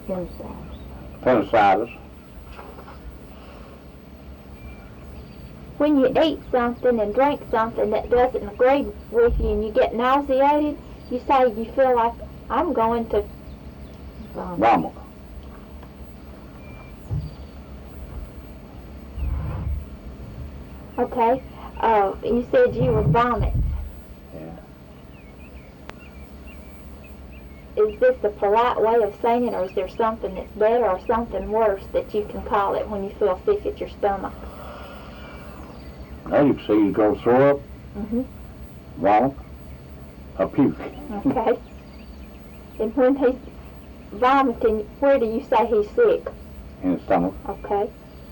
Appendicitis. When you eat something and drink something that doesn't agree with you and you get nauseated, you say you feel like I'm going to Vomit. Okay. You said you would vomit. Yeah. Is this the polite way of saying it, or is there something that's better or something worse that you can call it when you feel sick at your stomach? Well, you can say you go throw up, vomit, or puke. Okay. And when he's vomiting, where do you say he's sick? In the stomach. Okay.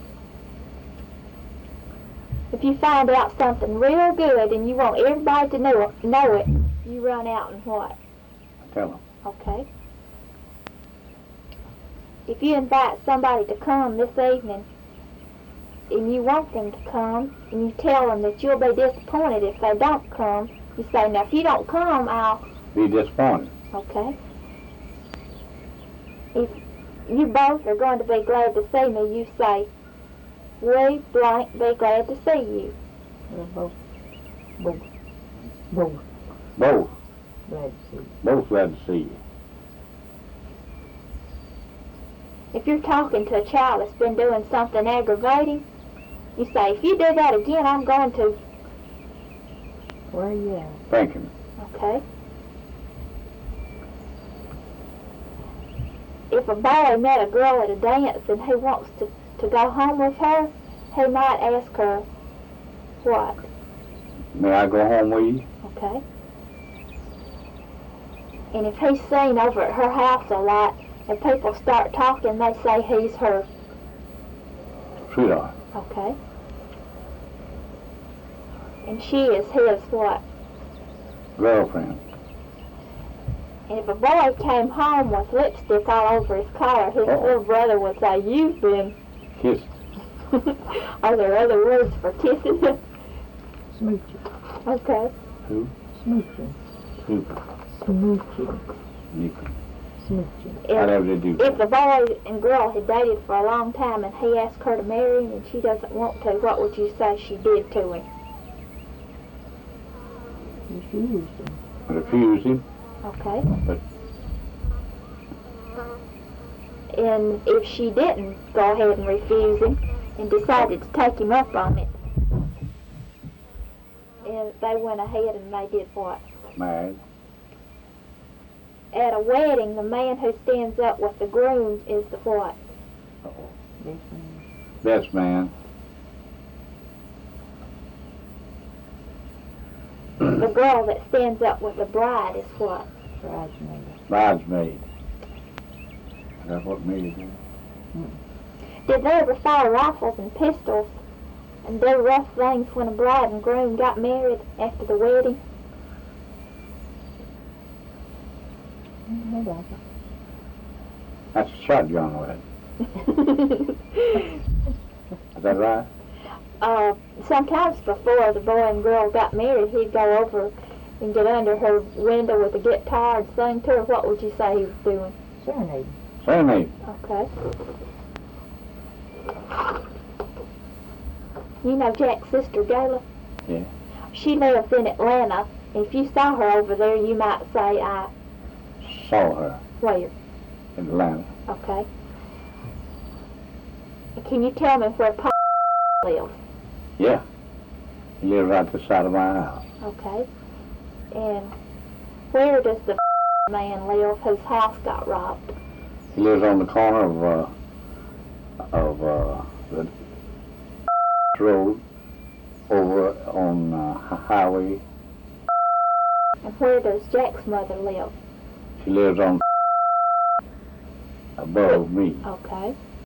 If you find out something real good and you want everybody to know it, you run out and what? Tell them. Okay. If you invite somebody to come this evening and you want them to come and you tell them that you'll be disappointed if they don't come, you say, now if you don't come, I'll... Be disappointed. Okay. If you both are going to be glad to see me, you say, we blank be glad to see you. Both. Both. Glad to see you. Both glad to see you. If you're talking to a child that's been doing something aggravating, you say, if you do that again, I'm going to... Where are you at? Thinking. Okay. If a boy met a girl at a dance and he wants to go home with her, he might ask her, what? May I go home with you? Okay. And if he's seen over at her house a lot, and people start talking, they say he's her. Sweetheart. Okay. And she is his what? Girlfriend. And if a boy came home with lipstick all over his collar, his little brother would say, you've been... Kissed. Are there other words for kissing? Smooching. Okay. Who? Smooching. Who? Smooching. Nickel. Smooching. Whatever they do. If the boy and girl had dated for a long time and he asked her to marry him and she doesn't want to, what would you say she did to him? Refused him. Refused him. Okay. But And if she didn't go ahead and refuse him and decided to take him up on it, and they went ahead and they did what? married. At a wedding, the man who stands up with the groom is the what? Best man. The girl that stands up with the bride is what? Bridesmaid. Bridesmaid. That's what made it. Did they ever fire rifles and pistols and do rough things when a bride and groom got married after the wedding? No, That's a shotgun wedding. Is that right? Sometimes before the boy and girl got married, he'd go over and get under her window with a guitar and sing to her. What would you say he was doing? Serenade. Serenade. Okay. You know Jack's sister, Gayla? Yeah. She lives in Atlanta. If you saw her over there, you might say, Saw her where? in Atlanta. Okay. And can you tell me where Paul lives? Yeah. He lives right this side of my house. Okay. And where does the man live whose house got robbed? He lives on the corner of the road over on highway. And where does Jack's mother live? She lives on above me. Okay.